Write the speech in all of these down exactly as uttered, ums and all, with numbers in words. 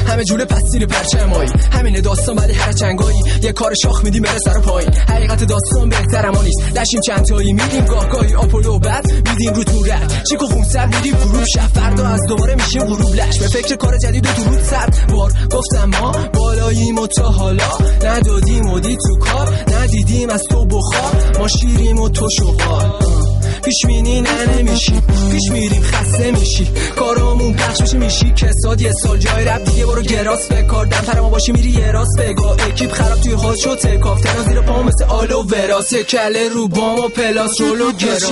همه جوله پستیر پرچمایی، همین داستان ولی هر چنگایی یه کار شاخ میدیم بره سر پایین. حقیقت داستان بهتر ما نیست، داشیم چند تایی میریم گاه گاهی آپولو بعد میدیم رو تو رد چیکو خونسر میریم غروب شب فردا از دوباره میشیم غروب لش به فکر کار جدید و درود صد بار گفتم ما بالاییم و تا حالا ندادیم و دید تو کار ندیدیم از تو بخار ما شیریم و تو شغال پیش مینی نه نمیشی پیش میریم خسته میشی کارامون پخش میشه میشی کساد یه سال جای رب دیگه برو گراس بکار دمتر ما باشی میری یه راست بگاه اکیپ خراب توی حال شد تکاف تنها زیر پا مثل آلو وراس کله رو بام و پلاس رولو گراس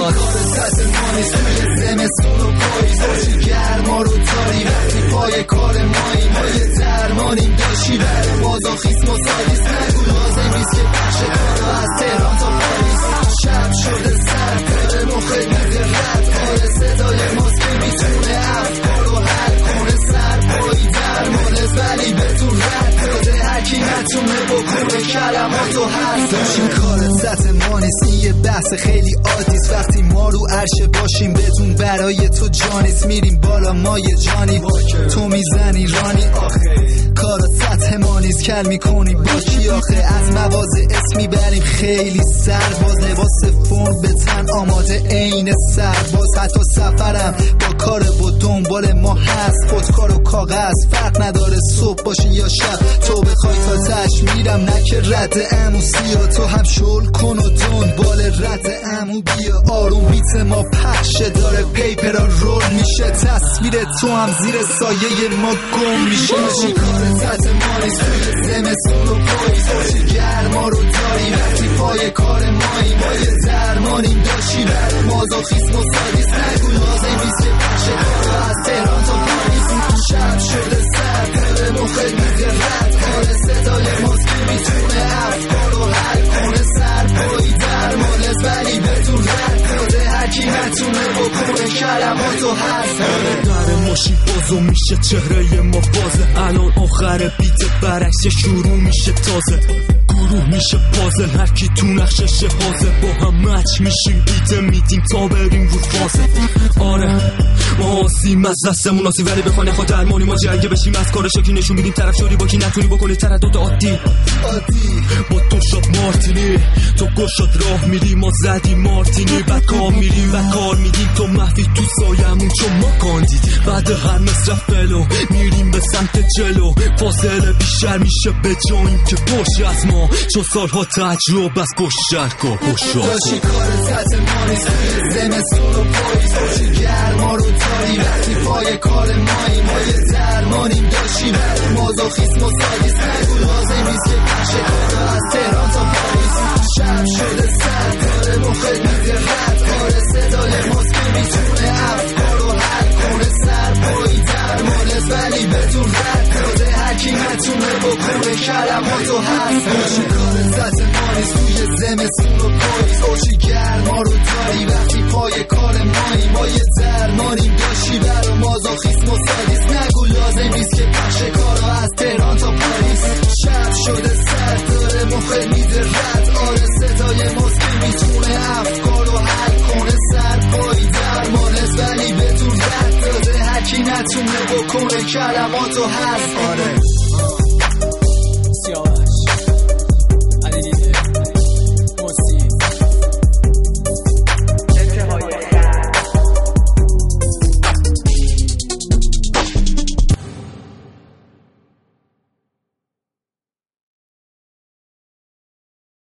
زمستون و پاییز باشی گرما رو تاری وقتی پای کار مایی ما یه درمانیم داشی بره مازاخیسم و سادیس نگو لازم نیست که بخش کارو از تهران تا پاریس شب شده سر داره مخه میده رد آره صدای ماست که میتونه افکار رو حل کنه سر پایی درمانه ولی به تو رد داده هرکی نتونه بکنه کلماتو هست داشتیم کار سطح ما نیست این یه بحث خیلی عادیست وقتی ما رو عرشه باشیم بدون برای تو جانیست میریم بالا ما یه جانی تو میزنی رانی آخه کار سطح ما نیست کل میکنی با کی آخه از مواضع اسم میبریم خیلی سرباز لباس فرم به تن آماده عین سرباز حتی سفرم با کار با دنبال ما هست خودکار و کاغذ فرق نداره صبح باشی یا شب تو بخوای تا تش میرم نه که رد امو سیا تو هم شل کن و دنبال رد امو بیا آروم بیت ما پخشه داره پیپرا رول میشه تصویر تو هم زیر سایه ما گم میشه باشی کار سطح ما نیست توی زمستون و پاییز باشی گرما رو داری وقتی پای کار مایی ما یه درمانیم داشتی بره مازاخیسم و سادیس نگو لازم نیست که بخشه کارو از تهران تا پاریس شب شده سر داره مخه میده رد آره صدای ماست که میتونه افکار رو حل کنه سر پایی درمانه ولی به تو رد داده هرکی نتونه بکنه کلماتو هست داره ماشی بازو میشه چهره ما بازه الان آخر بیت برعکس شروع میشه تازه گروه میشه پازل هر کی تو نقشش حاضر با هم مچ میشیم ایده میدیم تا بریم رو فازه آره ما آسیم از دستمون آسیم ولی بخوانه خود درمانی ما جنگه بشیم از کار شاکی نشون میدیم طرف شوری با کی نتونی بکنی تردد عادی عادی با تو شاد مارتینی تو گشاد راه میری ما زدی مارتینی بعد کار میریم و کار میدیم تو محفی تو سایمون چون ما کاندید بعد هر مصرف فلو میریم به سمت جلو فاصله بیشتر میشه به جاییم که باشه از ما چون سالها تجربه از گشترک و هوشیار داشتی کار سطح ما نیست توی زمستون و پاییز باشی گرما رو تاری وقتی پای کار مایی ما یه درمانیم داشتی بره مازاخیسم و سادیس نگو لازم نیست که بخش کارو از تهران تا پاریس شب شده سر داره مخه میده رد آره صدای ماست که میتونه افکار رو حل کنه سر پایی درمانه ولی به تو رد داده هرکی نتونه بکنه کلماتو هست باشی کار سطح ما نیست توی زمستون و پاییز باشی گرما رو داری وقتی پای کار مایی ما یه درمانیم داشتی برا مازاخیسم و سادیس نگو لازم نیست که بخش کارو از تهران تا پاریس شب شده سر داره مخه میده رد آره صدای ماست که میتونه افکار رو حل کنه سر پایی درمانه ولی به تو رد داده هرکی نتونه بکنه کلماتو هست آره